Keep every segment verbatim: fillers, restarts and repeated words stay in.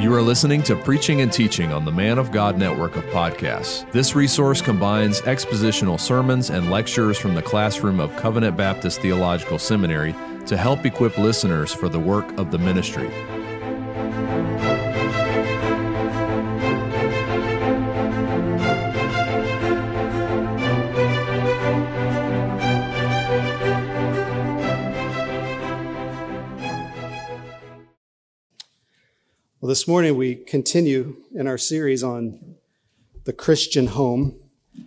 You are listening to Preaching and Teaching on the Man of God network of podcasts. This resource combines expositional sermons and lectures from the classroom of Covenant Baptist Theological Seminary to help equip listeners for the work of the ministry. Well, this morning we continue in our series on the Christian home.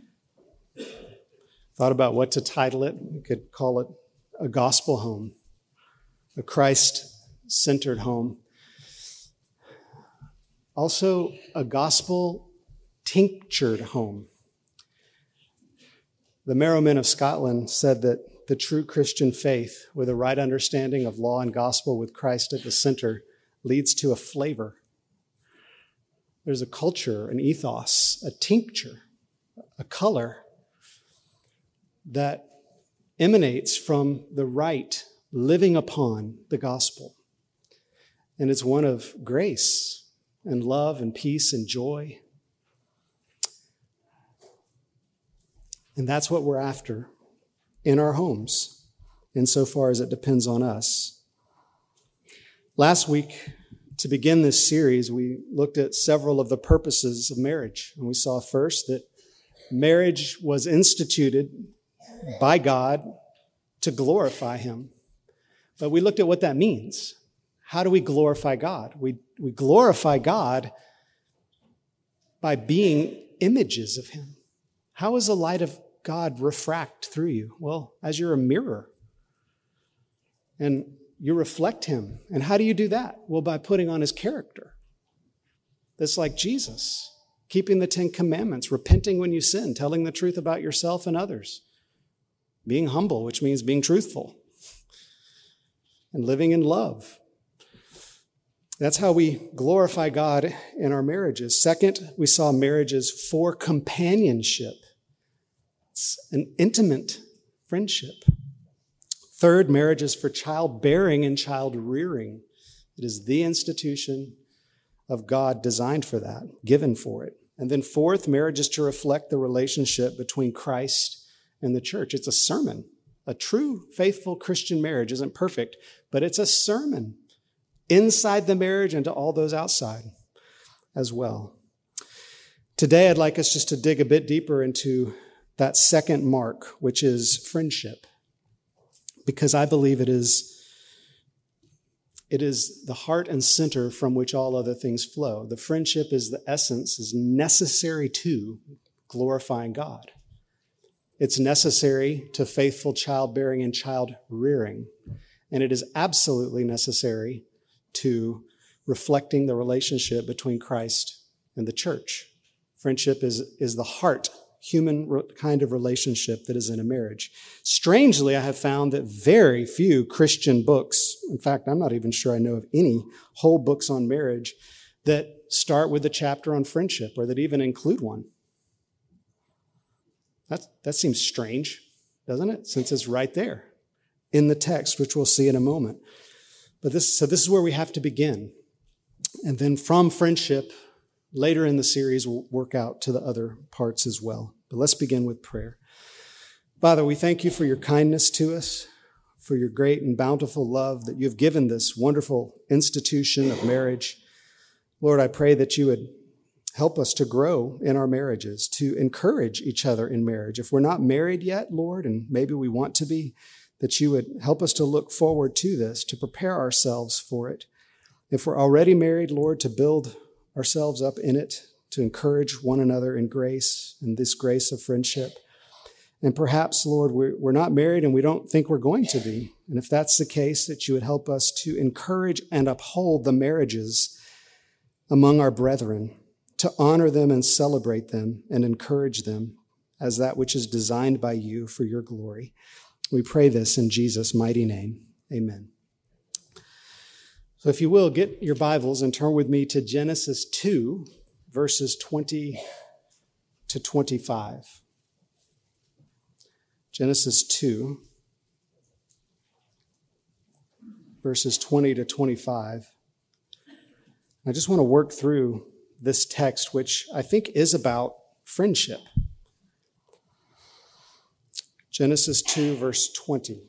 Thought about what to title it. We could call it a gospel home, a Christ-centered home. Also, a gospel-tinctured home. The Marrow Men of Scotland said that the true Christian faith, with a right understanding of law and gospel with Christ at the center, leads to a flavor. There's a culture, an ethos, a tincture, a color that emanates from the right living upon the gospel. And it's one of grace and love and peace and joy. And that's what we're after in our homes, insofar as it depends on us. Last week, to begin this series, we looked at several of the purposes of marriage. And we saw first that marriage was instituted by God to glorify Him. But we looked at what that means. How do we glorify God? We, we glorify God by being images of Him. How does the light of God refract through you? Well, as you're a mirror. And you reflect Him. And how do you do that? Well, by putting on His character. That's like Jesus, keeping the Ten Commandments, repenting when you sin, telling the truth about yourself and others, being humble, which means being truthful, and living in love. That's how we glorify God in our marriages. Second, we saw marriages for companionship. It's an intimate friendship. Third, marriage is for childbearing and child rearing. It is the institution of God designed for that, given for it. And then fourth, marriage is to reflect the relationship between Christ and the church. It's a sermon. A true, faithful Christian marriage isn't perfect, but it's a sermon inside the marriage and to all those outside as well. Today, I'd like us just to dig a bit deeper into that second mark, which is friendship. Because I believe it is, it is the heart and center from which all other things flow. The friendship is the essence, is necessary to glorifying God. It's necessary to faithful childbearing and child rearing. And it is absolutely necessary to reflecting the relationship between Christ and the church. Friendship is, is the heart human kind of relationship that is in a marriage. Strangely, I have found that very few Christian books, in fact, I'm not even sure I know of any whole books on marriage that start with a chapter on friendship or that even include one. That, that seems strange, doesn't it? Since it's right there in the text, which we'll see in a moment. But this, so this is where we have to begin. And then from friendship, later in the series, we'll work out to the other parts as well. But let's begin with prayer. Father, we thank you for your kindness to us, for your great and bountiful love that you've given this wonderful institution of marriage. Lord, I pray that you would help us to grow in our marriages, to encourage each other in marriage. If we're not married yet, Lord, and maybe we want to be, that you would help us to look forward to this, to prepare ourselves for it. If we're already married, Lord, to build ourselves up in it, to encourage one another in grace, in this grace of friendship. And perhaps, Lord, we're, we're not married and we don't think we're going to be. And if that's the case, that you would help us to encourage and uphold the marriages among our brethren, to honor them and celebrate them and encourage them as that which is designed by you for your glory. We pray this in Jesus' mighty name. Amen. So if you will, get your Bibles and turn with me to Genesis two, verses twenty to twenty-five. Genesis two, verses twenty to twenty-five. I just want to work through this text, which I think is about friendship. Genesis two, verse twenty.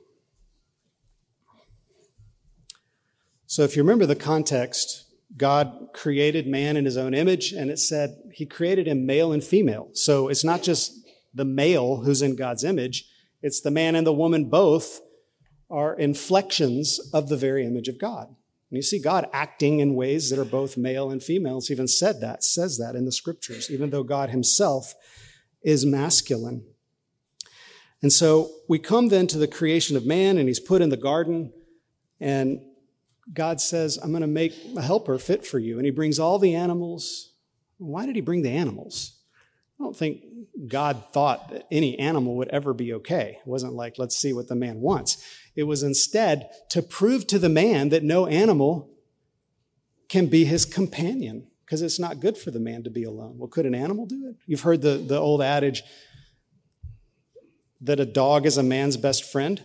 So if you remember the context, God created man in his own image, and it said he created him male and female. So it's not just the male who's in God's image, it's the man and the woman both are inflections of the very image of God. And you see God acting in ways that are both male and female. It's even said that, says that in the scriptures, even though God himself is masculine. And so we come then to the creation of man, and he's put in the garden, and God says, I'm going to make a helper fit for you. And he brings all the animals. Why did he bring the animals? I don't think God thought that any animal would ever be okay. It wasn't like, let's see what the man wants. It was instead to prove to the man that no animal can be his companion, because it's not good for the man to be alone. Well, could an animal do it? You've heard the, the old adage that a dog is a man's best friend?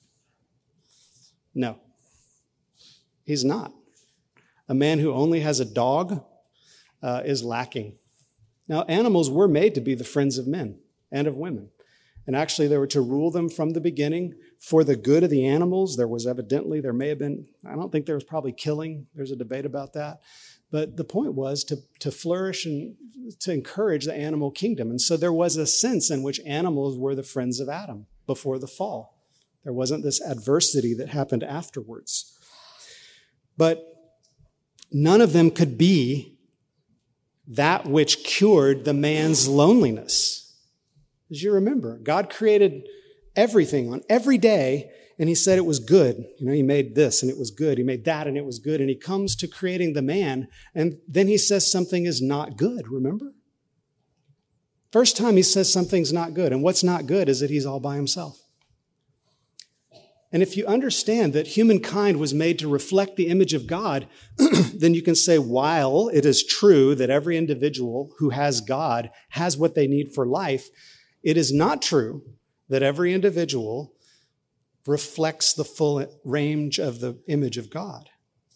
No. He's not. A man who only has a dog uh, is lacking. Now, animals were made to be the friends of men and of women. And actually, they were to rule them from the beginning for the good of the animals. There was evidently, there may have been, I don't think there was probably killing. There's a debate about that. But the point was to, to flourish and to encourage the animal kingdom. And so there was a sense in which animals were the friends of Adam before the fall. There wasn't this adversity that happened afterwards. But none of them could be that which cured the man's loneliness. As you remember, God created everything on every day, and he said it was good. You know, he made this, and it was good. He made that, and it was good. And he comes to creating the man, and then he says something is not good, remember? First time he says something's not good, and what's not good is that he's all by himself. And if you understand that humankind was made to reflect the image of God, then you can say, while it is true that every individual who has God has what they need for life, it is not true that every individual reflects the full range of the image of God.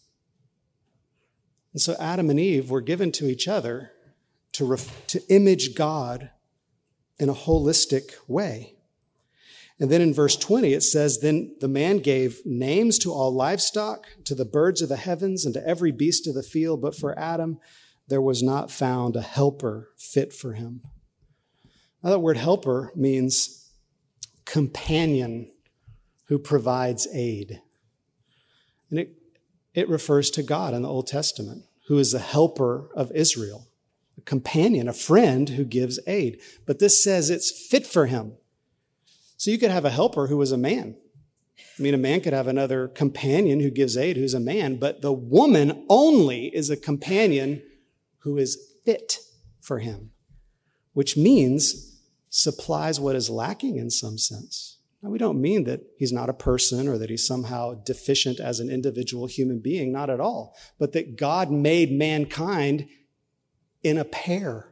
And so Adam and Eve were given to each other to, ref- to image God in a holistic way. And then in verse twenty, it says, then the man gave names to all livestock, to the birds of the heavens, and to every beast of the field. But for Adam, there was not found a helper fit for him. Now, that word helper means companion who provides aid. And it, it refers to God in the Old Testament, who is the helper of Israel, a companion, a friend who gives aid. But this says it's fit for him. So you could have a helper who was a man. I mean, a man could have another companion who gives aid who's a man, but the woman only is a companion who is fit for him, which means supplies what is lacking in some sense. Now, we don't mean that he's not a person or that he's somehow deficient as an individual human being, not at all, but that God made mankind in a pair.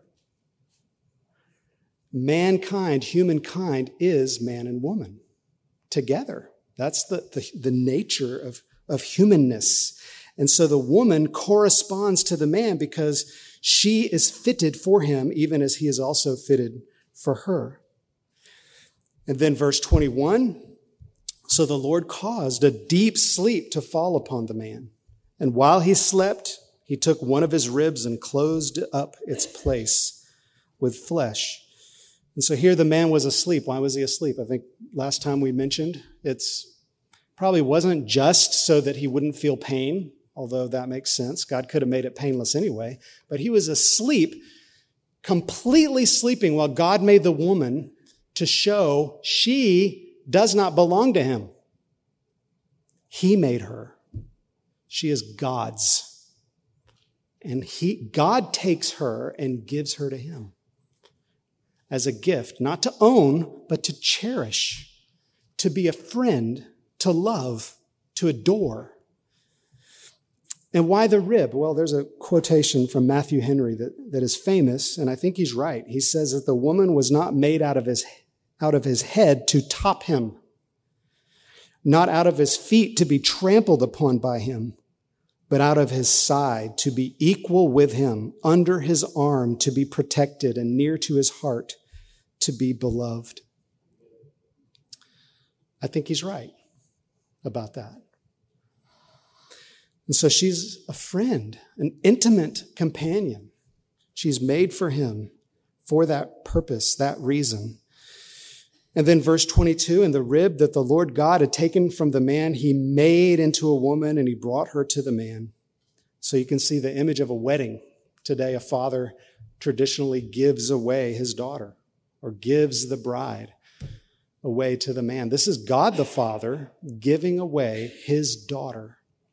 Mankind, humankind, is man and woman together. That's the, the, the nature of, of humanness. And so the woman corresponds to the man because she is fitted for him, even as he is also fitted for her. And then verse twenty-one, so the Lord caused a deep sleep to fall upon the man. And while he slept, he took one of his ribs and closed up its place with flesh. And so here the man was asleep. Why was he asleep? I think last time we mentioned it's probably wasn't just so that he wouldn't feel pain, although that makes sense. God could have made it painless anyway. But he was asleep, completely sleeping while God made the woman to show she does not belong to him. He made her. She is God's. And he, God takes her and gives her to him as a gift, not to own, but to cherish, to be a friend, to love, to adore. And why the rib? Well, there's a quotation from Matthew Henry that, that is famous, and I think he's right. He says that the woman was not made out of his, out of his head to top him, not out of his feet to be trampled upon by him, but out of his side, to be equal with him, under his arm, to be protected, and near to his heart, to be beloved. I think he's right about that. And so she's a friend, an intimate companion. She's made for him for that purpose, that reason. And then verse twenty-two, and the rib that the Lord God had taken from the man, he made into a woman, and he brought her to the man. So you can see the image of a wedding. Today, a father traditionally gives away his daughter, or gives the bride away to the man. This is God the Father giving away his daughter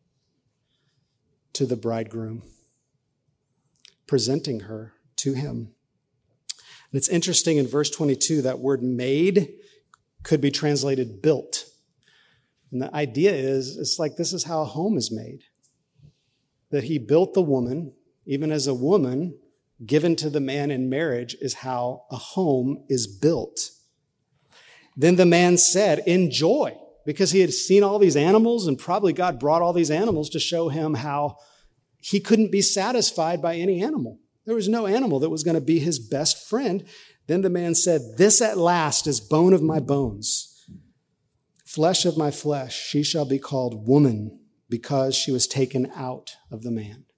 to the bridegroom, presenting her to him. And it's interesting in verse twenty-two, that word made could be translated built. And the idea is, it's like this is how a home is made. That he built the woman, even as a woman given to the man in marriage is how a home is built. Then the man said, enjoy, because he had seen all these animals, and probably God brought all these animals to show him how he couldn't be satisfied by any animal. There was no animal that was going to be his best friend. Then the man said, this at last is bone of my bones, flesh of my flesh. She shall be called woman, because she was taken out of the man.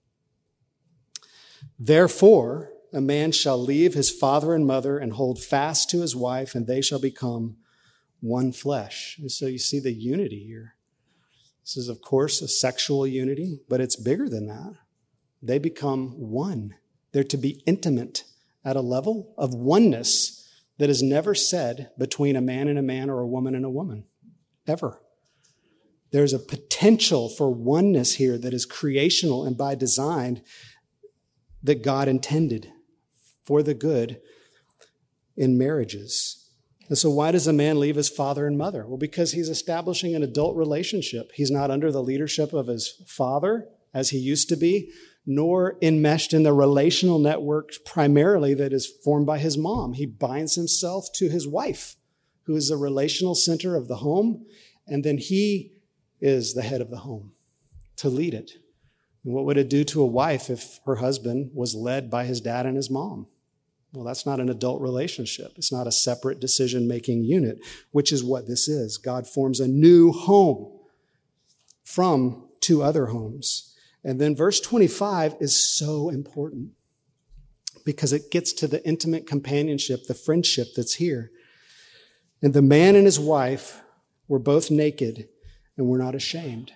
Therefore, a man shall leave his father and mother and hold fast to his wife, and they shall become one flesh. And so you see the unity here. This is, of course, a sexual unity, but it's bigger than that. They become one. They're to be intimate at a level of oneness that is never said between a man and a man or a woman and a woman, ever. There's a potential for oneness here that is creational and by design that God intended for the good in marriages. And so why does a man leave his father and mother? Well, because he's establishing an adult relationship. He's not under the leadership of his father as he used to be, nor enmeshed in the relational network primarily that is formed by his mom. He binds himself to his wife, who is the relational center of the home, and then he is the head of the home to lead it. And what would it do to a wife if her husband was led by his dad and his mom? Well, that's not an adult relationship. It's not a separate decision-making unit, which is what this is. God forms a new home from two other homes. And then verse twenty-five is so important because it gets to the intimate companionship, the friendship that's here. And the man and his wife were both naked and were not ashamed.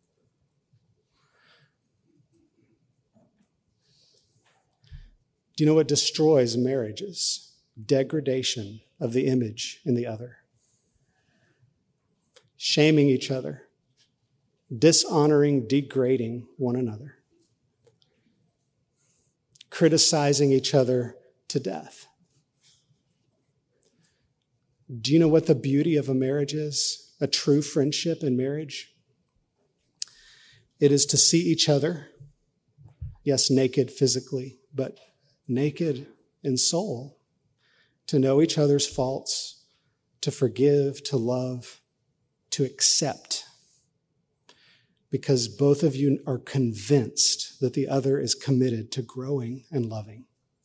Do you know what destroys marriages? Degradation of the image in the other. Shaming each other. Dishonoring, degrading one another. Criticizing each other to death. Do you know what the beauty of a marriage is? A true friendship in marriage? It is to see each other, yes, naked physically, but naked in soul, to know each other's faults, to forgive, to love, to accept, because both of you are convinced that the other is committed to growing and loving.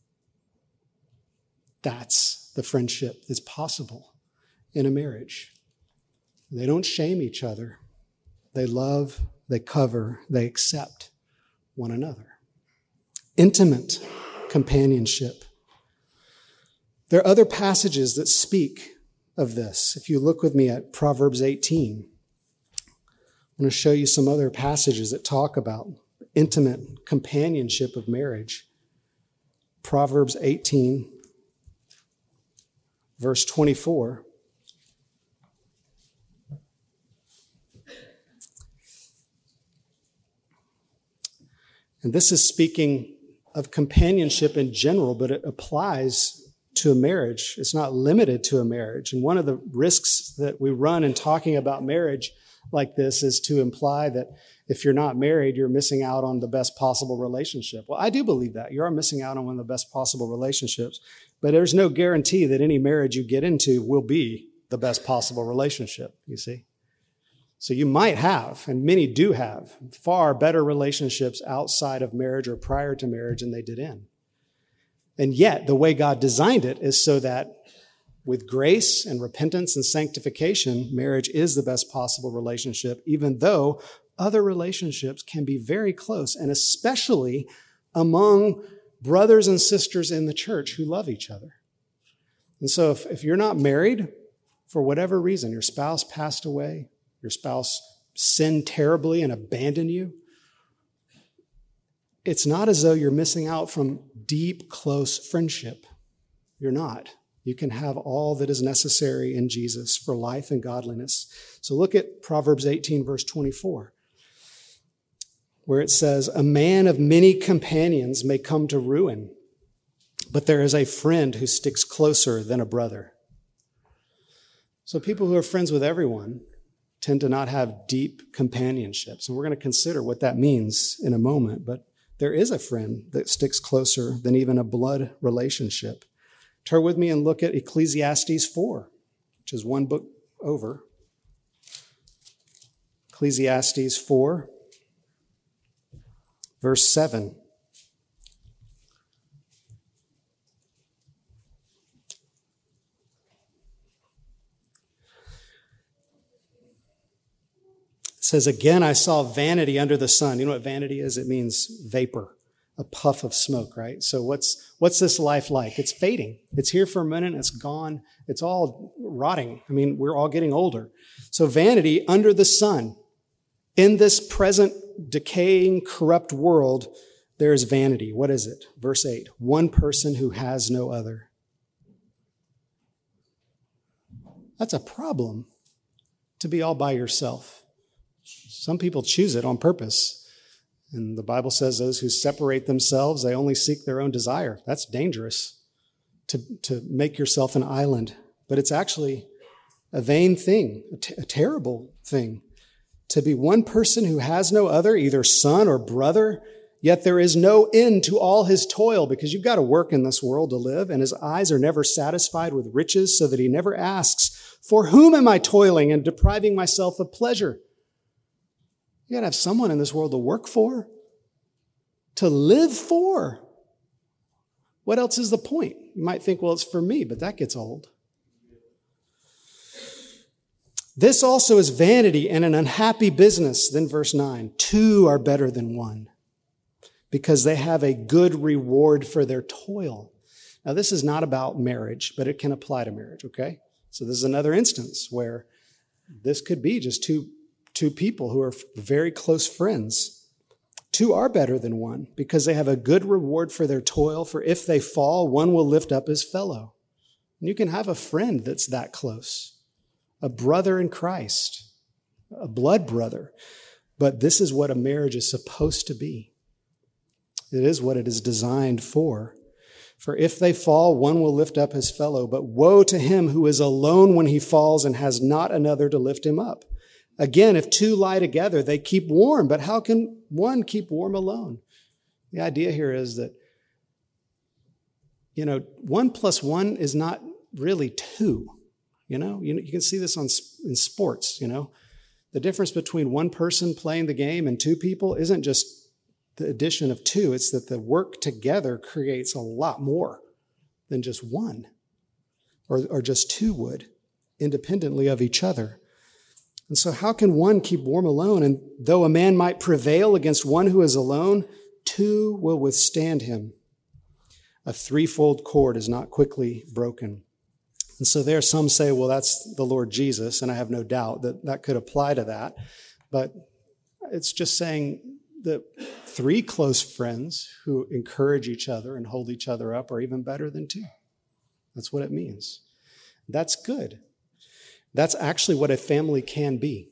That's the friendship that's possible in a marriage. They don't shame each other. They love, they cover, they accept one another. Intimate companionship. There are other passages that speak of this. If you look with me at Proverbs eighteen, I'm going to show you some other passages that talk about intimate companionship of marriage. Proverbs eighteen, verse twenty-four. And this is speaking of companionship in general, but it applies to a marriage. It's not limited to a marriage. And one of the risks that we run in talking about marriage like this is to imply that if you're not married, you're missing out on the best possible relationship. Well, I do believe that. You are missing out on one of the best possible relationships, but there's no guarantee that any marriage you get into will be the best possible relationship, you see. So you might have, and many do have, far better relationships outside of marriage or prior to marriage than they did in. And yet, the way God designed it is so that with grace and repentance and sanctification, marriage is the best possible relationship, even though other relationships can be very close, and especially among brothers and sisters in the church who love each other. And so if, if you're not married, for whatever reason, your spouse passed away, your spouse sinned terribly and abandoned you, it's not as though you're missing out from deep, close friendship. You're not. You can have all that is necessary in Jesus for life and godliness. So look at Proverbs eighteen, verse twenty-four, where it says, "A man of many companions may come to ruin, but there is a friend who sticks closer than a brother." So people who are friends with everyone tend to not have deep companionships. And we're going to consider what that means in a moment. But there is a friend that sticks closer than even a blood relationship. Turn with me and look at Ecclesiastes four, which is one book over. Ecclesiastes four, verse seven. It says, "Again, I saw vanity under the sun." You know what vanity is? It means vapor, a puff of smoke, right? So what's what's this life like? It's fading. It's here for a minute, it's gone. It's all rotting. I mean, we're all getting older. So vanity under the sun. In this present decaying, corrupt world, there is vanity. What is it? Verse eight, "One person who has no other." That's a problem, to be all by yourself. Some people choose it on purpose. And the Bible says those who separate themselves, they only seek their own desire. That's dangerous, to, to make yourself an island. But it's actually a vain thing, a, t- a terrible thing, to be one person who has no other, either son or brother, yet there is no end to all his toil, because you've got to work in this world to live, and his eyes are never satisfied with riches, so that he never asks, "For whom am I toiling and depriving myself of pleasure?" You got to have someone in this world to work for, to live for. What else is the point? You might think, well, it's for me, but that gets old. "This also is vanity and an unhappy business." Then verse nine, "Two are better than one, because they have a good reward for their toil." Now, this is not about marriage, but it can apply to marriage, okay? So this is another instance where this could be just two Two people who are very close friends. Two are better than one, because they have a good reward for their toil, for if they fall, one will lift up his fellow. And you can have a friend that's that close, a brother in Christ, a blood brother. But this is what a marriage is supposed to be. It is what it is designed for. "For if they fall, one will lift up his fellow. But woe to him who is alone when he falls and has not another to lift him up. Again, if two lie together, they keep warm, but how can one keep warm alone?" The idea here is that, you know, one plus one is not really two. You know, you, you can see this on in sports, you know. The difference between one person playing the game and two people isn't just the addition of two. It's that the work together creates a lot more than just one, or, or just two would, independently of each other. And so how can one keep warm alone? And though a man might prevail against one who is alone, two will withstand him. A threefold cord is not quickly broken. And so there some say, well, that's the Lord Jesus, and I have no doubt that that could apply to that. But it's just saying that three close friends who encourage each other and hold each other up are even better than two. That's what it means. That's good. That's actually what a family can be,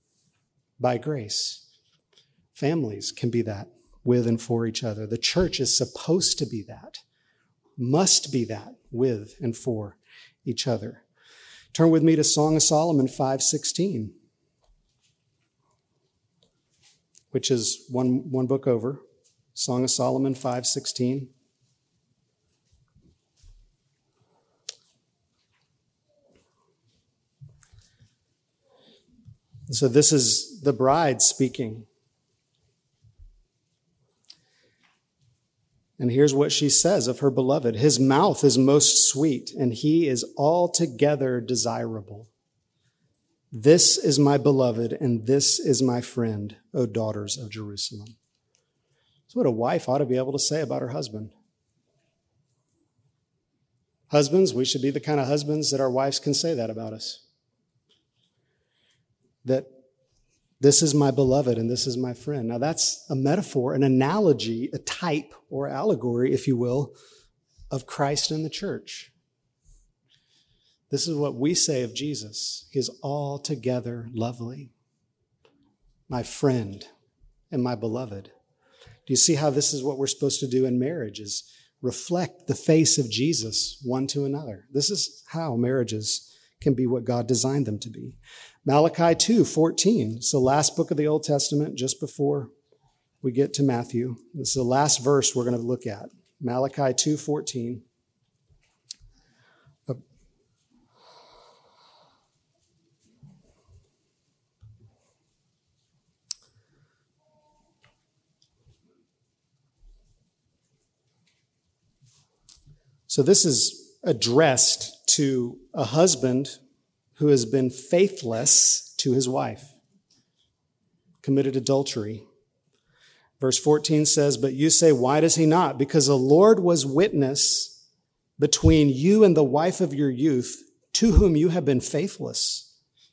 by grace. Families can be that, with and for each other. The church is supposed to be that, must be that, with and for each other. Turn with me to Song of Solomon five sixteen, which is one, one book over. Song of Solomon five sixteen. So this is the bride speaking. And here's what she says of her beloved. His mouth is most sweet, and he is altogether desirable. This is my beloved, and this is my friend, O daughters of Jerusalem. That's what a wife ought to be able to say about her husband. Husbands, we should be the kind of husbands that our wives can say that about us. That this is my beloved and this is my friend. Now that's a metaphor, an analogy, a type or allegory, if you will, of Christ and the church. This is what we say of Jesus. He is altogether lovely, my friend and my beloved. Do you see how this is what we're supposed to do in marriage, is reflect the face of Jesus one to another? This is how marriages can be what God designed them to be. Malachi two fourteen. It's the last book of the Old Testament, just before we get to Matthew. This is the last verse we're going to look at. Malachi two fourteen. So this is addressed to a husband who has been faithless to his wife, committed adultery. Verse fourteen says, but you say, why does he not? Because the Lord was witness between you and the wife of your youth, to whom you have been faithless,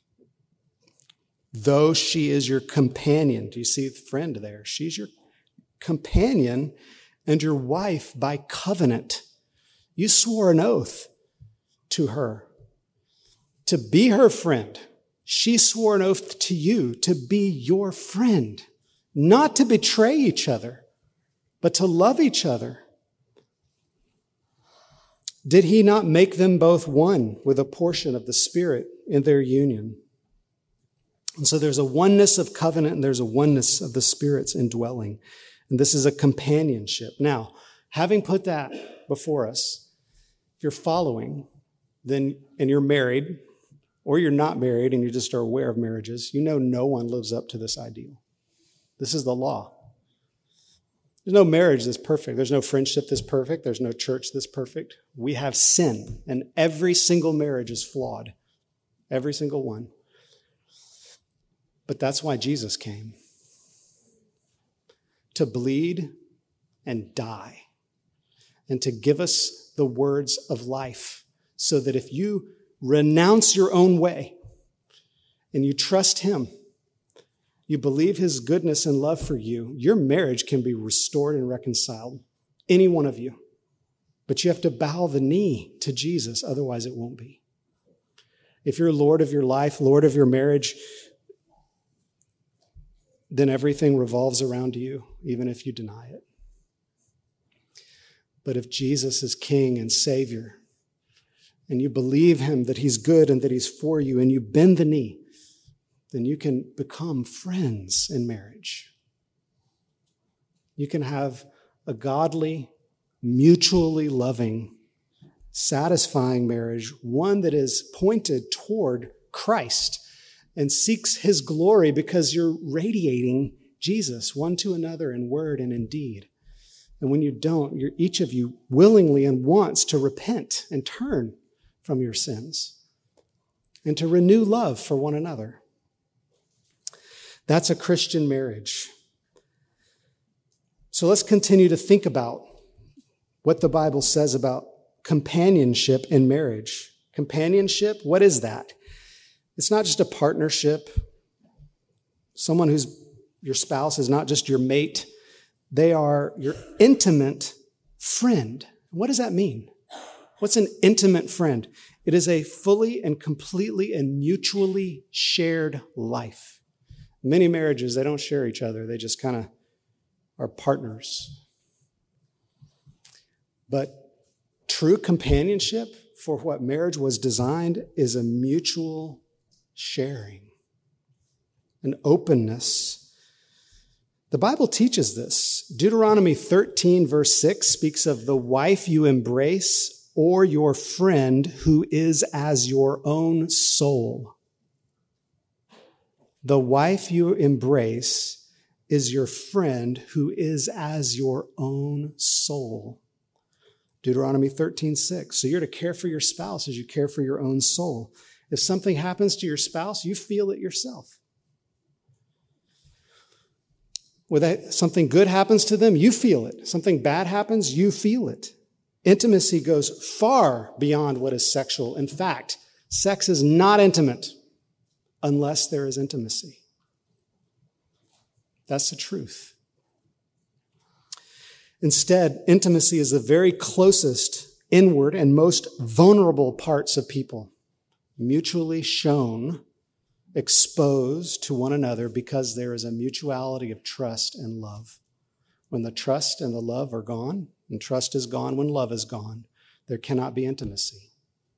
though she is your companion. Do you see the friend there? She's your companion and your wife by covenant. You swore an oath to her to be her friend. She swore an oath to you to be your friend, not to betray each other, but to love each other. Did he not make them both one with a portion of the Spirit in their union? And so there's a oneness of covenant and there's a oneness of the Spirit's indwelling. And this is a companionship. Now, having put that before us, if you're following, then, and you're married, or you're not married and you just are aware of marriages, you know no one lives up to this ideal. This is the law. There's no marriage that's perfect. There's no friendship that's perfect. There's no church that's perfect. We have sin, and every single marriage is flawed. Every single one. But that's why Jesus came. To bleed and die, and to give us the words of life, so that if you renounce your own way and you trust him, you believe his goodness and love for you, your marriage can be restored and reconciled. Any one of you. But you have to bow the knee to Jesus, otherwise it won't be. If you're Lord of your life, Lord of your marriage, then everything revolves around you, even if you deny it. But if Jesus is King and Savior, and you believe him that he's good and that he's for you, and you bend the knee, then you can become friends in marriage. You can have a godly, mutually loving, satisfying marriage, one that is pointed toward Christ and seeks his glory because you're radiating Jesus one to another in word and in deed. And when you don't, you're, each of you willingly and wants to repent and turn from your sins and to renew love for one another. That's a Christian marriage. So let's continue to think about what the Bible says about companionship in marriage. Companionship, what is that? It's not just a partnership. Someone who's your spouse is not just your mate. They are your intimate friend. What does that mean? What's an intimate friend? It is a fully and completely and mutually shared life. Many marriages, they don't share each other. They just kind of are partners. But true companionship for what marriage was designed is a mutual sharing, an openness. The Bible teaches this. Deuteronomy thirteen, verse six, speaks of the wife you embrace or your friend who is as your own soul. The wife you embrace is your friend who is as your own soul. Deuteronomy thirteen six. So you're to care for your spouse as you care for your own soul. If something happens to your spouse, you feel it yourself. When something good happens to them, you feel it. Something bad happens, you feel it. Intimacy goes far beyond what is sexual. In fact, sex is not intimate unless there is intimacy. That's the truth. Instead, intimacy is the very closest inward and most vulnerable parts of people, mutually shown, exposed to one another because there is a mutuality of trust and love. When the trust and the love are gone, and trust is gone when love is gone, there cannot be intimacy.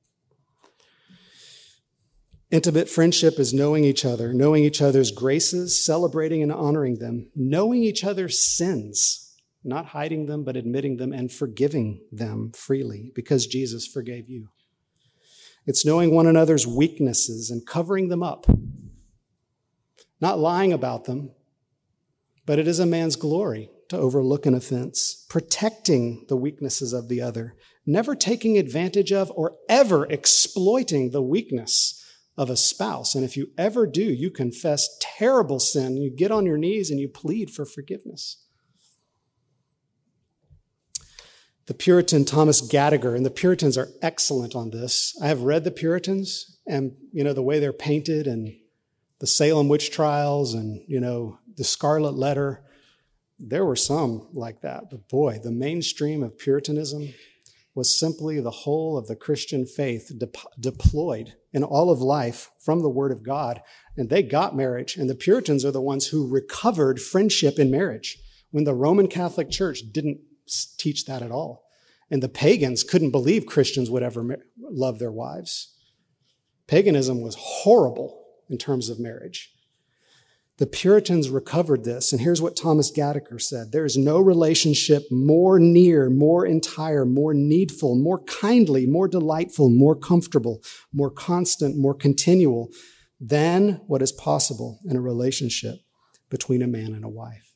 Intimate friendship is knowing each other, knowing each other's graces, celebrating and honoring them, knowing each other's sins, not hiding them, but admitting them and forgiving them freely because Jesus forgave you. It's knowing one another's weaknesses and covering them up, not lying about them, but it is a man's glory to overlook an offense, protecting the weaknesses of the other, never taking advantage of or ever exploiting the weakness of a spouse. And if you ever do, you confess terrible sin, you get on your knees and you plead for forgiveness. The Puritan Thomas Gadiger, and the Puritans are excellent on this. I have read the Puritans and, you know, the way they're painted and the Salem witch trials and, you know, the Scarlet Letter. There were some like that, but boy, the mainstream of Puritanism was simply the whole of the Christian faith de- deployed in all of life from the Word of God, and they got marriage. And the Puritans are the ones who recovered friendship in marriage when the Roman Catholic Church didn't teach that at all. And the pagans couldn't believe Christians would ever ma- love their wives. Paganism was horrible in terms of marriage. The Puritans recovered this, and here's what Thomas Gadiger said. There is no relationship more near, more entire, more needful, more kindly, more delightful, more comfortable, more constant, more continual than what is possible in a relationship between a man and a wife.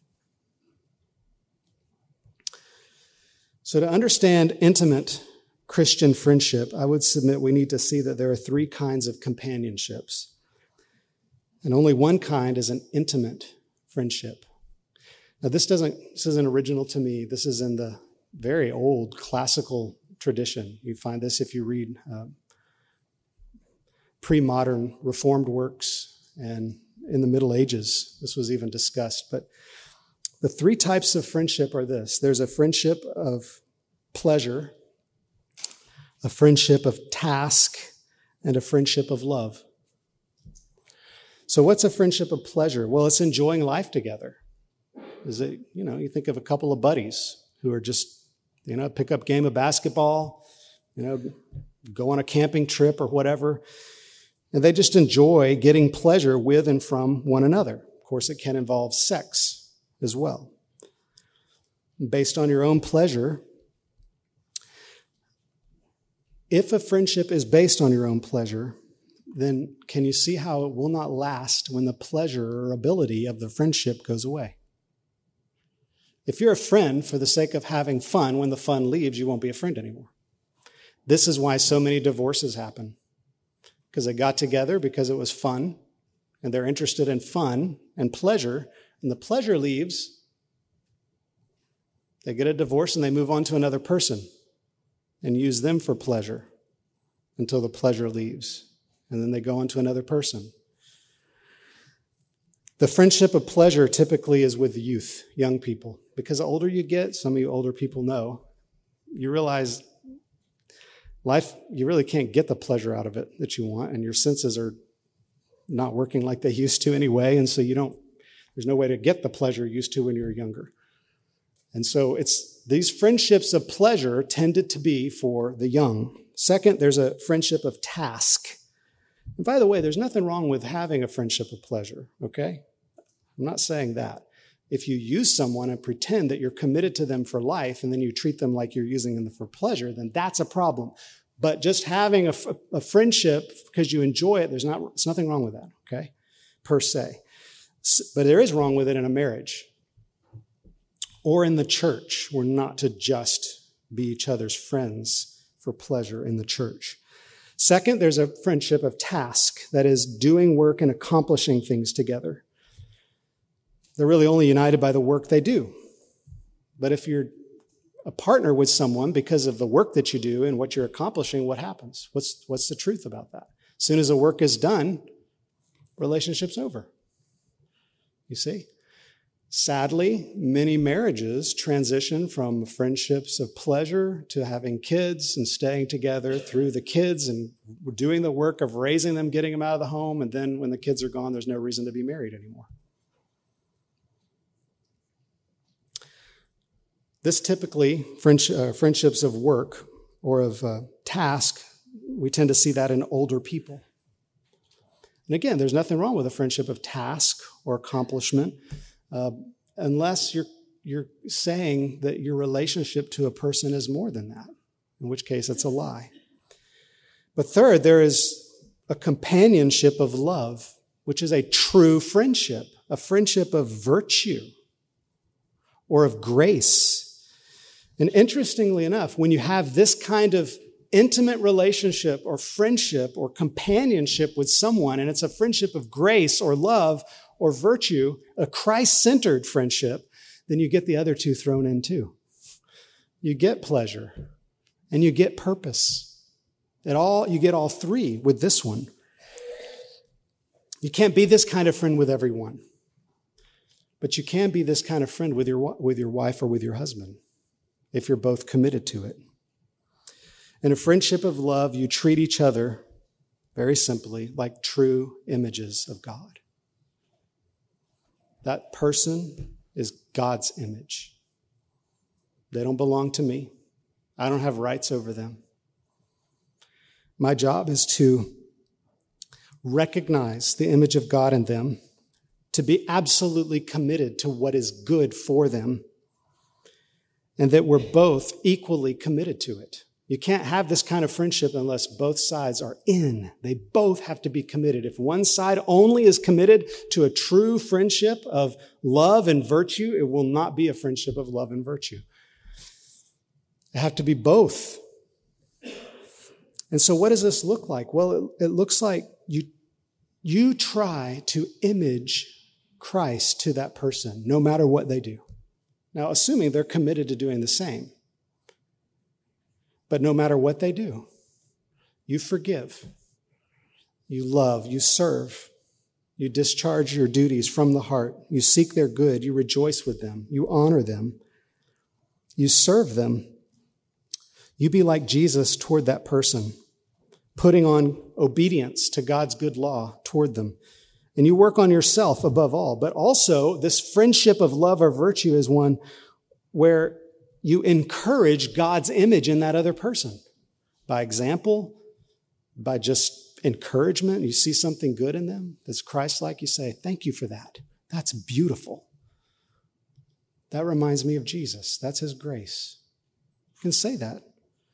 So to understand intimate Christian friendship, I would submit we need to see that there are three kinds of companionships. And only one kind is an intimate friendship. Now, this doesn't, this isn't original to me. This is in the very old classical tradition. You find this if you read uh, pre-modern Reformed works, and in the Middle Ages, this was even discussed. But the three types of friendship are this. There's a friendship of pleasure, a friendship of task, and a friendship of love. So what's a friendship of pleasure? Well, it's enjoying life together. Is it, you know, you think of a couple of buddies who are just, you know, pick up game of basketball, you know, go on a camping trip or whatever, and they just enjoy getting pleasure with and from one another. Of course, it can involve sex as well. Based on your own pleasure, if a friendship is based on your own pleasure, then can you see how it will not last when the pleasure or ability of the friendship goes away? If you're a friend for the sake of having fun, when the fun leaves, you won't be a friend anymore. This is why so many divorces happen. Because they got together because it was fun, and they're interested in fun and pleasure, and the pleasure leaves. They get a divorce and they move on to another person and use them for pleasure until the pleasure leaves. And then they go on to another person. The friendship of pleasure typically is with youth, young people. Because the older you get, some of you older people know, you realize life, you really can't get the pleasure out of it that you want, and your senses are not working like they used to anyway, and so you don't, there's no way to get the pleasure you used to when you were younger. And so it's these friendships of pleasure tended to be for the young. Second, there's a friendship of task. And by the way, there's nothing wrong with having a friendship of pleasure, okay? I'm not saying that. If you use someone and pretend that you're committed to them for life and then you treat them like you're using them for pleasure, then that's a problem. But just having a, a friendship because you enjoy it, there's not, there's nothing wrong with that, okay? per se. But there is wrong with it in a marriage or in the church. We're not to just be each other's friends for pleasure in the church. Second, there's a friendship of task, that is, doing work and accomplishing things together. They're really only united by the work they do. But if you're a partner with someone because of the work that you do and what you're accomplishing, what happens? What's, what's the truth about that? As soon as the work is done, relationship's over. You see? Sadly, many marriages transition from friendships of pleasure to having kids and staying together through the kids and doing the work of raising them, getting them out of the home, and then when the kids are gone, there's no reason to be married anymore. This typically, friend, uh, friendships of work or of uh, task, we tend to see that in older people. And again, there's nothing wrong with a friendship of task or accomplishment, uh, unless you're, you're saying that your relationship to a person is more than that, in which case it's a lie. But third, there is a companionship of love, which is a true friendship, a friendship of virtue or of grace. And interestingly enough, when you have this kind of intimate relationship or friendship or companionship with someone, and it's a friendship of grace or love or virtue, a Christ-centered friendship, then you get the other two thrown in too. You get pleasure and you get purpose. It all, you get all three with this one. You can't be this kind of friend with everyone, but you can be this kind of friend with your, with your wife or with your husband if you're both committed to it. In a friendship of love, you treat each other, very simply, like true images of God. That person is God's image. They don't belong to me. I don't have rights over them. My job is to recognize the image of God in them, to be absolutely committed to what is good for them, and that we're both equally committed to it. You can't have this kind of friendship unless both sides are in. They both have to be committed. If one side only is committed to a true friendship of love and virtue, it will not be a friendship of love and virtue. They have to be both. And so what does this look like? Well, it, it looks like you, you try to image Christ to that person, no matter what they do. Now, assuming they're committed to doing the same. But no matter what they do, you forgive, you love, you serve, you discharge your duties from the heart, you seek their good, you rejoice with them, you honor them, you serve them. You be like Jesus toward that person, putting on obedience to God's good law toward them. And you work on yourself above all. But also, this friendship of love or virtue is one where you encourage God's image in that other person by example, by just encouragement. You see something good in them that's Christ-like, you say, thank you for that. That's beautiful. That reminds me of Jesus. That's his grace. You can say that.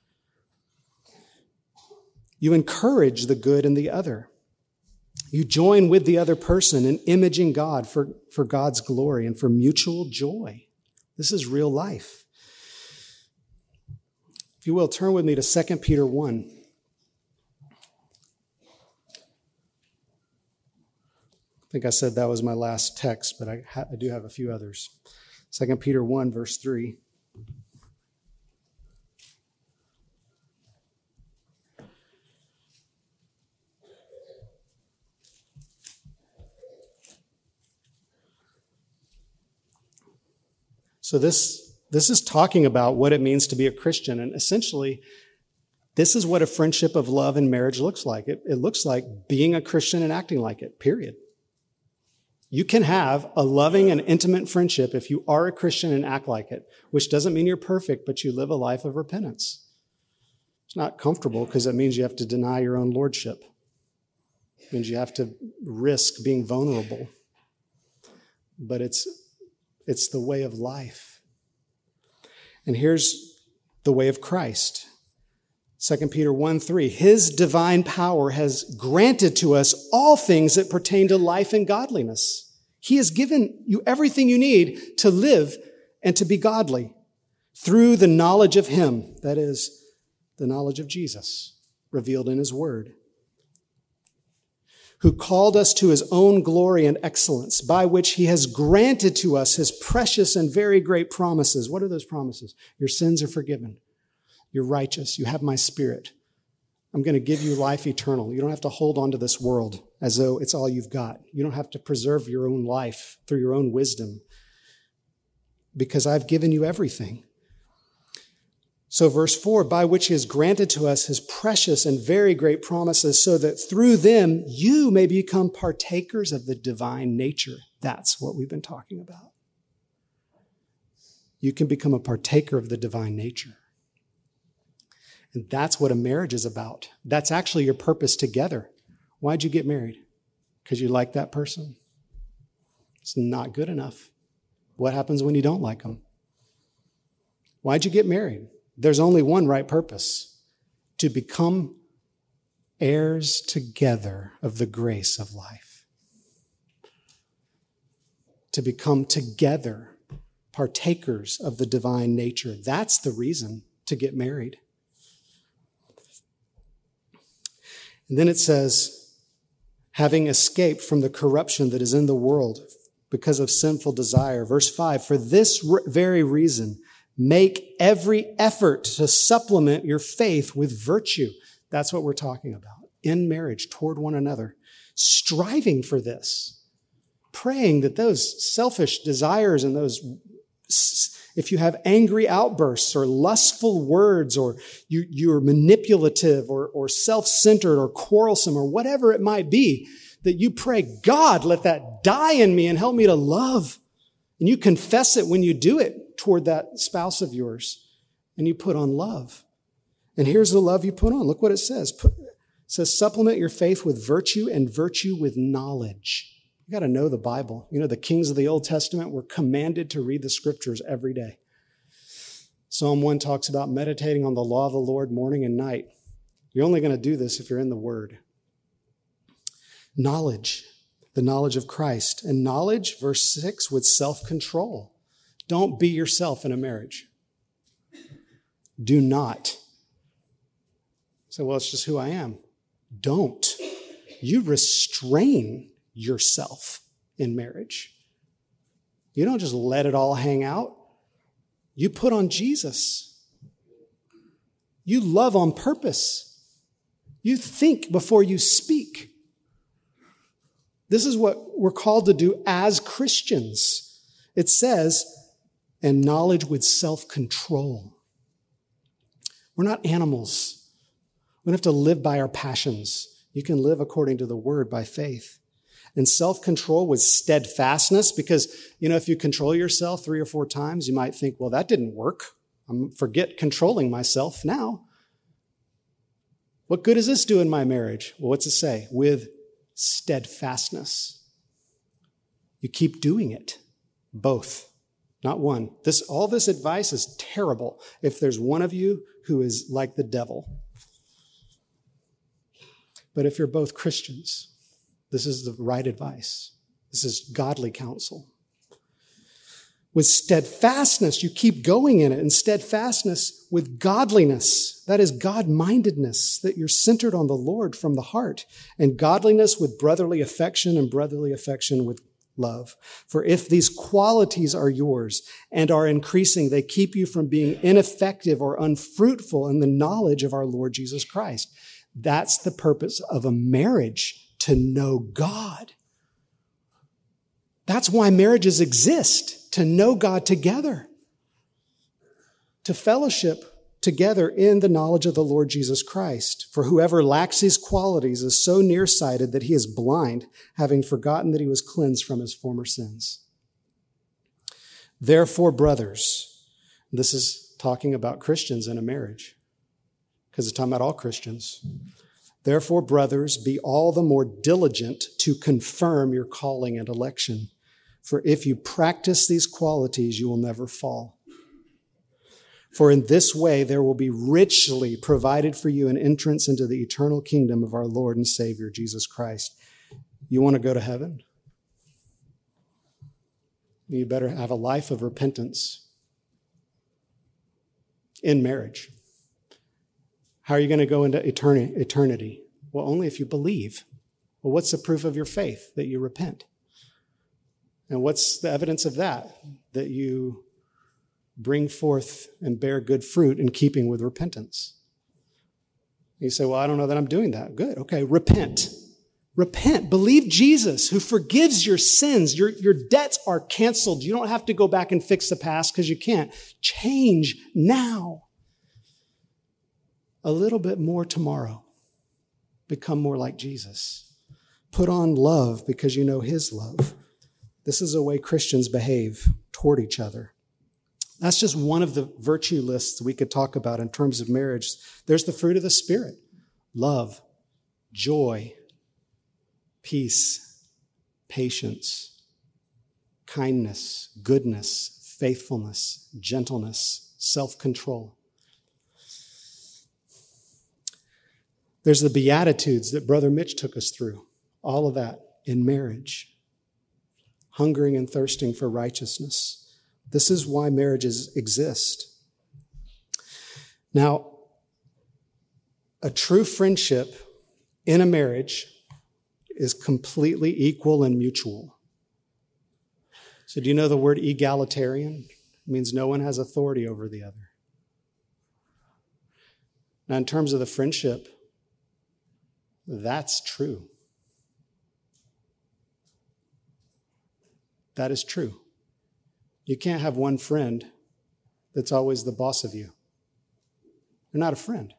You encourage the good in the other. You join with the other person in imaging God for, for God's glory and for mutual joy. This is real life. If you will, turn with me to Second Peter one. I think I said that was my last text, but I, ha- I do have a few others. Second Peter one, verse three. So this, this is talking about what it means to be a Christian. And essentially, this is what a friendship of love and marriage looks like. It, it looks like being a Christian and acting like it, period. You can have a loving and intimate friendship if you are a Christian and act like it, which doesn't mean you're perfect, but you live a life of repentance. It's not comfortable because it means you have to deny your own lordship. It means you have to risk being vulnerable. But it's It's the way of life. And here's the way of Christ. Second Peter one three, his divine power has granted to us all things that pertain to life and godliness. He has given you everything you need to live and to be godly through the knowledge of him, that is, the knowledge of Jesus revealed in his word, who called us to his own glory and excellence, by which he has granted to us his precious and very great promises. What are those promises? Your sins are forgiven. You're righteous. You have my spirit. I'm going to give you life eternal. You don't have to hold on to this world as though it's all you've got. You don't have to preserve your own life through your own wisdom because I've given you everything. So verse four, by which he has granted to us his precious and very great promises, so that through them you may become partakers of the divine nature. That's what we've been talking about. You can become a partaker of the divine nature. And that's what a marriage is about. That's actually your purpose together. Why'd you get married? Because you like that person? It's not good enough. What happens when you don't like them? Why'd you get married? There's only one right purpose: to become heirs together of the grace of life. To become together partakers of the divine nature. That's the reason to get married. And then it says, having escaped from the corruption that is in the world because of sinful desire. Verse five, for this very reason, make every effort to supplement your faith with virtue. That's what we're talking about. In marriage, toward one another. Striving for this. Praying that those selfish desires and those, if you have angry outbursts or lustful words or you, you're manipulative or, or self-centered or quarrelsome or whatever it might be, that you pray, God, let that die in me and help me to love. And you confess it when you do it toward that spouse of yours, and you put on love. And here's the love you put on. Look what it says. Put, it says, supplement your faith with virtue and virtue with knowledge. You got to know the Bible. You know, the kings of the Old Testament were commanded to read the scriptures every day. Psalm one talks about meditating on the law of the Lord morning and night. You're only going to do this if you're in the Word. Knowledge, the knowledge of Christ. And knowledge, verse six, with self-control. Don't be yourself in a marriage. Do not. So, well, it's just who I am. Don't. You restrain yourself in marriage. You don't just let it all hang out. You put on Jesus. You love on purpose. You think before you speak. This is what we're called to do as Christians. It says, and knowledge with self-control. We're not animals. We don't have to live by our passions. You can live according to the word by faith. And self-control with steadfastness, because, you know, if you control yourself three or four times, you might think, well, that didn't work. I'm forget controlling myself now. What good does this do in my marriage? Well, what's it say? With steadfastness. You keep doing it. Both. Not one. This, all this advice is terrible if there's one of you who is like the devil. But if you're both Christians, this is the right advice. This is godly counsel. With steadfastness, you keep going in it. And steadfastness with godliness. That is God-mindedness, that you're centered on the Lord from the heart. And godliness with brotherly affection, and brotherly affection with love. For if these qualities are yours and are increasing, they keep you from being ineffective or unfruitful in the knowledge of our Lord Jesus Christ. That's the purpose of a marriage, to know God. That's why marriages exist, to know God together, to fellowship together in the knowledge of the Lord Jesus Christ. For whoever lacks these qualities is so nearsighted that he is blind, having forgotten that he was cleansed from his former sins. Therefore, brothers, this is talking about Christians in a marriage, because it's talking about all Christians. Therefore, brothers, be all the more diligent to confirm your calling and election. For if you practice these qualities, you will never fall. For in this way there will be richly provided for you an entrance into the eternal kingdom of our Lord and Savior, Jesus Christ. You want to go to heaven? You better have a life of repentance in marriage. How are you going to go into eternity? Well, only if you believe. Well, what's the proof of your faith? That you repent. And what's the evidence of that? That you bring forth and bear good fruit in keeping with repentance. You say, well, I don't know that I'm doing that. Good. Okay, repent. Repent. Believe Jesus, who forgives your sins. Your, your debts are canceled. You don't have to go back and fix the past because you can't. Change now. A little bit more tomorrow. Become more like Jesus. Put on love because you know his love. This is the way Christians behave toward each other. That's just one of the virtue lists we could talk about in terms of marriage. There's the fruit of the Spirit: love, joy, peace, patience, kindness, goodness, faithfulness, gentleness, self-control. There's the Beatitudes that Brother Mitch took us through. All of that in marriage. Hungering and thirsting for righteousness. This is why marriages exist. Now, a true friendship in a marriage is completely equal and mutual. So do you know the word egalitarian? It means no one has authority over the other. Now, in terms of the friendship, that's true. That is true. You can't have one friend that's always the boss of you. You're not a friend.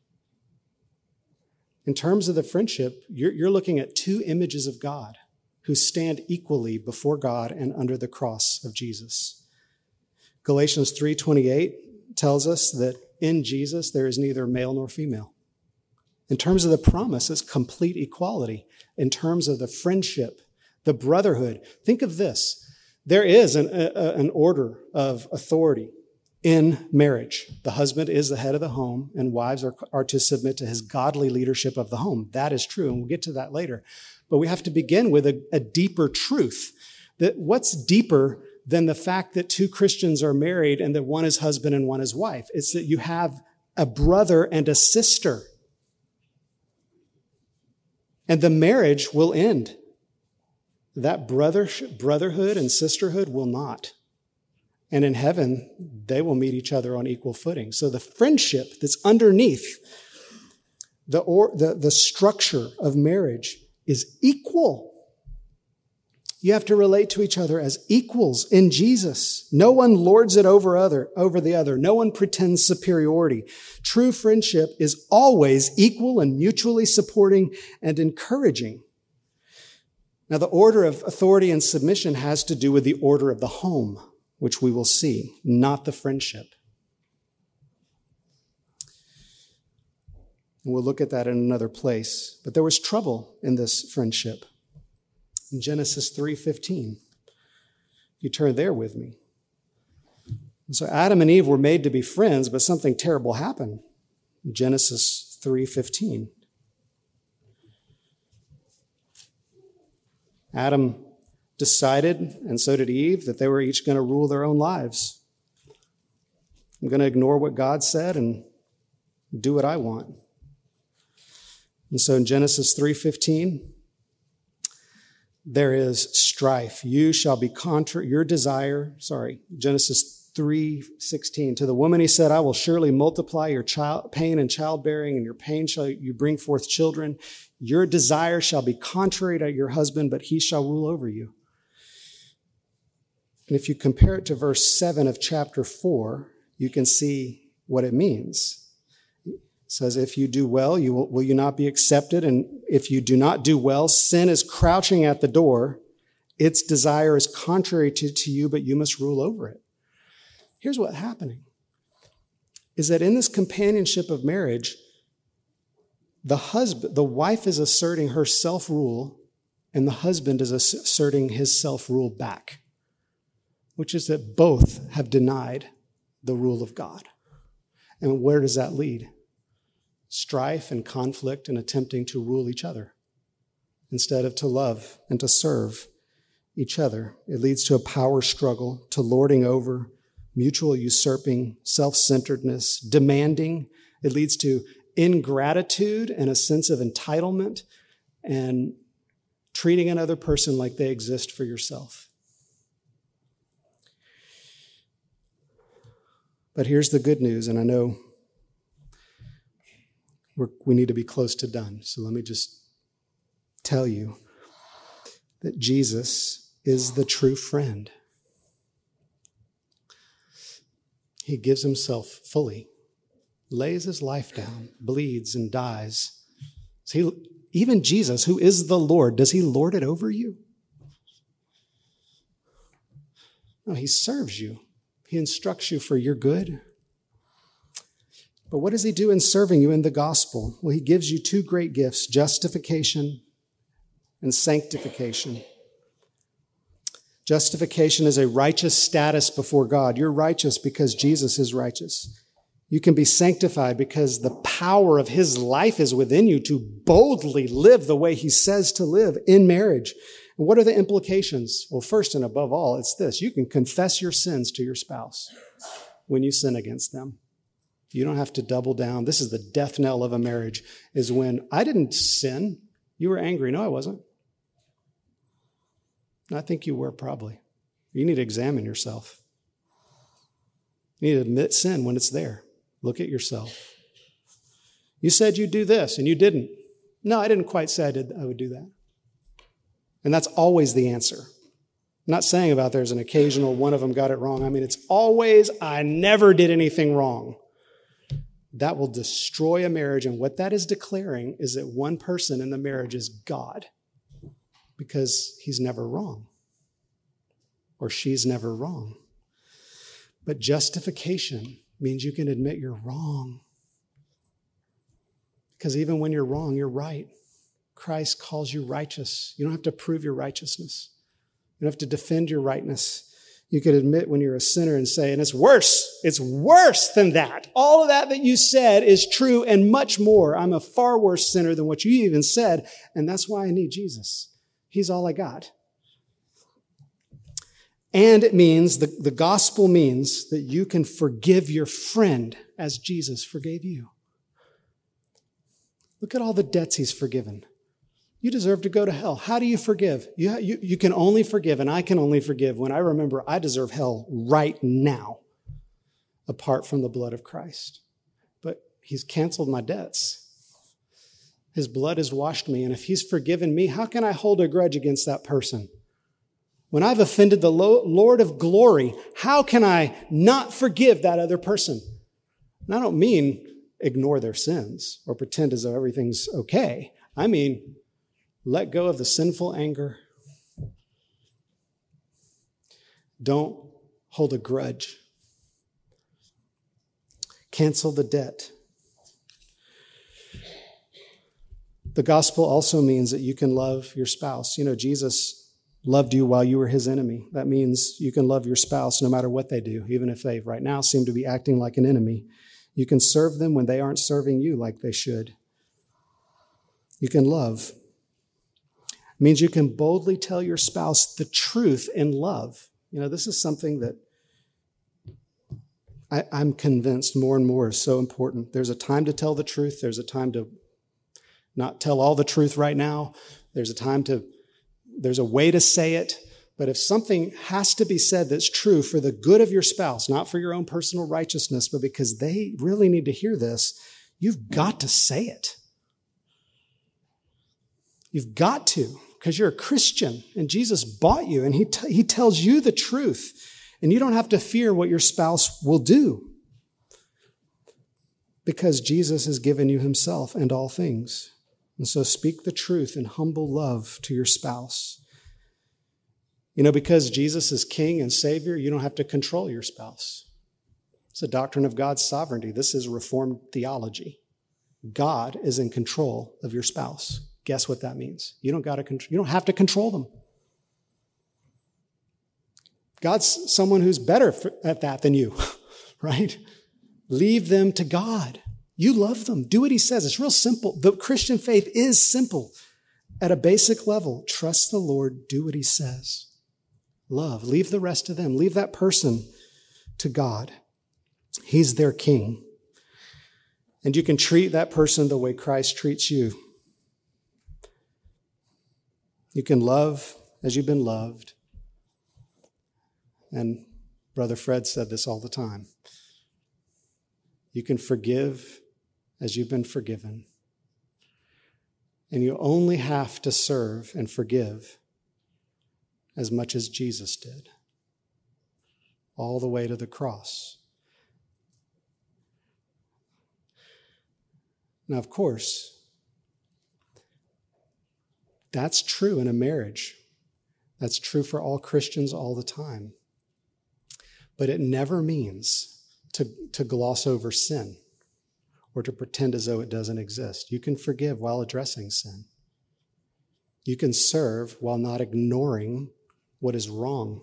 In terms of the friendship, you're, you're looking at two images of God who stand equally before God and under the cross of Jesus. Galatians three twenty-eight tells us that in Jesus there is neither male nor female. In terms of the promise, it's complete equality. In terms of the friendship, the brotherhood, think of this. There is an, a, an order of authority in marriage. The husband is the head of the home, and wives are, are to submit to his godly leadership of the home. That is true, and we'll get to that later. But we have to begin with a, a deeper truth. That what's deeper than the fact that two Christians are married and that one is husband and one is wife? It's that you have a brother and a sister. And the marriage will end. That brother, brotherhood and sisterhood will not. And in heaven, they will meet each other on equal footing. So the friendship that's underneath the, or, the, the structure of marriage is equal. You have to relate to each other as equals in Jesus. No one lords it over other, over the other. No one pretends superiority. True friendship is always equal and mutually supporting and encouraging. Now, the order of authority and submission has to do with the order of the home, which we will see, not the friendship. And we'll look at that in another place. But there was trouble in this friendship. In Genesis three fifteen. You turn there with me. And so Adam and Eve were made to be friends, but something terrible happened. Genesis three fifteen. Adam decided, and so did Eve, that they were each going to rule their own lives. I'm going to ignore what God said and do what I want. And so in Genesis three fifteen, there is strife. You shall be contrary, your desire, sorry, Genesis three sixteen. To the woman he said, I will surely multiply your child, pain and childbearing, and your pain shall you bring forth children. Your desire shall be contrary to your husband, but he shall rule over you. And if you compare it to verse seven of chapter four, you can see what it means. It says, if you do well, you will, will you not be accepted? And if you do not do well, sin is crouching at the door. Its desire is contrary to, to you, but you must rule over it. Here's what's happening, is that in this companionship of marriage, the husband, the wife is asserting her self-rule, and the husband is asserting his self-rule back, which is that both have denied the rule of God. And where does that lead? Strife and conflict and attempting to rule each other instead of to love and to serve each other. It leads to a power struggle, to lording over, mutual usurping, self-centeredness, demanding. It leads to ingratitude and a sense of entitlement and treating another person like they exist for yourself. But here's the good news, and I know we're, we need to be close to done, so let me just tell you that Jesus is the true friend. He gives himself fully, lays his life down, bleeds and dies. So he, even Jesus, who is the Lord, does he lord it over you? No, he serves you. He instructs you for your good. But what does he do in serving you in the gospel? Well, he gives you two great gifts, justification and sanctification. Justification is a righteous status before God. You're righteous because Jesus is righteous. You can be sanctified because the power of his life is within you to boldly live the way he says to live in marriage. And what are the implications? Well, first and above all, it's this. You can confess your sins to your spouse when you sin against them. You don't have to double down. This is the death knell of a marriage, is when I didn't sin. You were angry. No, I wasn't. I think you were probably. You need to examine yourself. You need to admit sin when it's there. Look at yourself. You said you'd do this and you didn't. No, I didn't quite say I did. I would do that. And that's always the answer. I'm not saying about there's an occasional one of them got it wrong. I mean, it's always, I never did anything wrong. That will destroy a marriage. And what that is declaring is that one person in the marriage is God, because he's never wrong or she's never wrong. But justification means you can admit you're wrong. Because even when you're wrong, you're right. Christ calls you righteous. You don't have to prove your righteousness. You don't have to defend your rightness. You can admit when you're a sinner and say, and it's worse. It's worse than that. All of that that you said is true and much more. I'm a far worse sinner than what you even said. And that's why I need Jesus. He's all I got. And it means, the, the gospel means that you can forgive your friend as Jesus forgave you. Look at all the debts he's forgiven. You deserve to go to hell. How do you forgive? You, you, you can only forgive, and I can only forgive when I remember I deserve hell right now, apart from the blood of Christ. But he's canceled my debts. His blood has washed me, and if he's forgiven me, how can I hold a grudge against that person? When I've offended the Lord of glory, how can I not forgive that other person? And I don't mean ignore their sins or pretend as though everything's okay. I mean, let go of the sinful anger. Don't hold a grudge. Cancel the debt. The gospel also means that you can love your spouse. You know, Jesus loved you while you were his enemy. That means you can love your spouse no matter what they do, even if they right now seem to be acting like an enemy. You can serve them when they aren't serving you like they should. You can love. It means you can boldly tell your spouse the truth in love. You know, this is something that I, I'm convinced more and more is so important. There's a time to tell the truth. There's a time to not tell all the truth right now. There's a time to, there's a way to say it. But if something has to be said that's true for the good of your spouse, not for your own personal righteousness, but because they really need to hear this, you've got to say it. You've got to, because you're a Christian and Jesus bought you and he, t- he tells you the truth. And you don't have to fear what your spouse will do because Jesus has given you himself and all things. And so speak the truth in humble love to your spouse. You know, because Jesus is King and Savior, you don't have to control your spouse. It's a doctrine of God's sovereignty. This is Reformed theology. God is in control of your spouse. Guess what that means? You don't got to. You don't have to control them. God's someone who's better at that than you, right? Leave them to God. You love them. Do what he says. It's real simple. The Christian faith is simple. At a basic level, trust the Lord, do what he says. Love. Leave the rest to them. Leave that person to God. He's their king. And you can treat that person the way Christ treats you. You can love as you've been loved. And Brother Fred said this all the time. You can forgive as you've been forgiven. And you only have to serve and forgive as much as Jesus did, all the way to the cross. Now, of course, that's true in a marriage. That's true for all Christians all the time. But it never means to, to gloss over sin or to pretend as though it doesn't exist. You can forgive while addressing sin. You can serve while not ignoring what is wrong.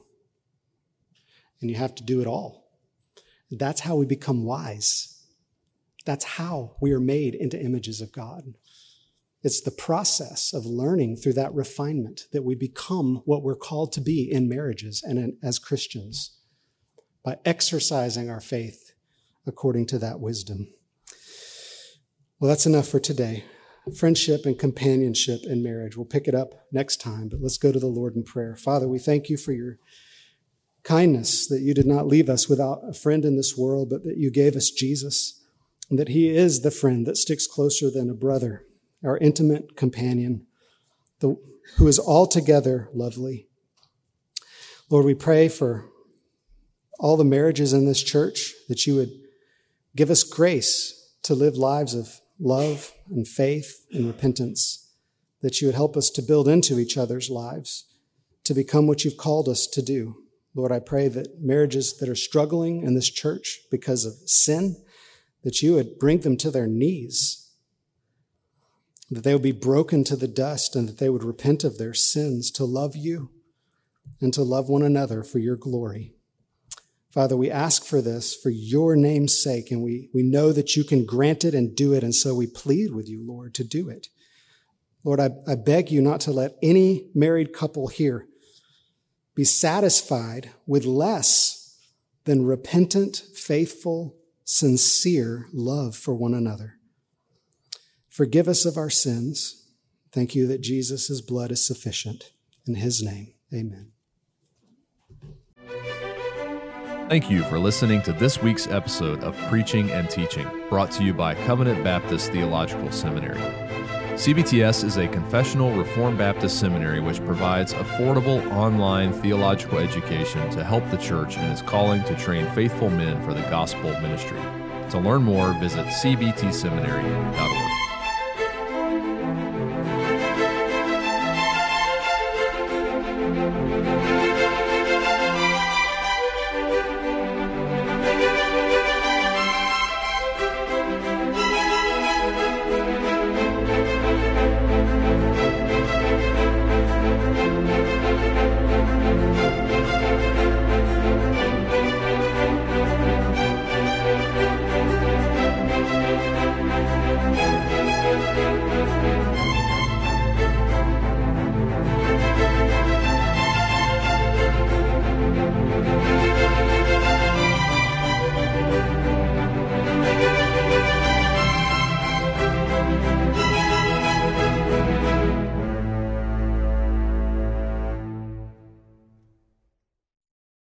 And you have to do it all. That's how we become wise. That's how we are made into images of God. It's the process of learning through that refinement that we become what we're called to be in marriages and in, as Christians, by exercising our faith according to that wisdom. Well, that's enough for today. Friendship and companionship in marriage. We'll pick it up next time, but let's go to the Lord in prayer. Father, we thank you for your kindness, that you did not leave us without a friend in this world, but that you gave us Jesus, and that he is the friend that sticks closer than a brother, our intimate companion, the, who is altogether lovely. Lord, we pray for all the marriages in this church, that you would give us grace to live lives of love and faith and repentance, that you would help us to build into each other's lives, to become what you've called us to do. Lord, I pray that marriages that are struggling in this church because of sin, that you would bring them to their knees, that they would be broken to the dust, and that they would repent of their sins to love you and to love one another for your glory. Father, we ask for this for your name's sake, and we, we know that you can grant it and do it, and so we plead with you, Lord, to do it. Lord, I, I beg you not to let any married couple here be satisfied with less than repentant, faithful, sincere love for one another. Forgive us of our sins. Thank you that Jesus' blood is sufficient. In his name, amen. Thank you for listening to this week's episode of Preaching and Teaching, brought to you by Covenant Baptist Theological Seminary. C B T S is a confessional Reformed Baptist seminary which provides affordable online theological education to help the church in its calling to train faithful men for the gospel ministry. To learn more, visit c b t seminary dot org.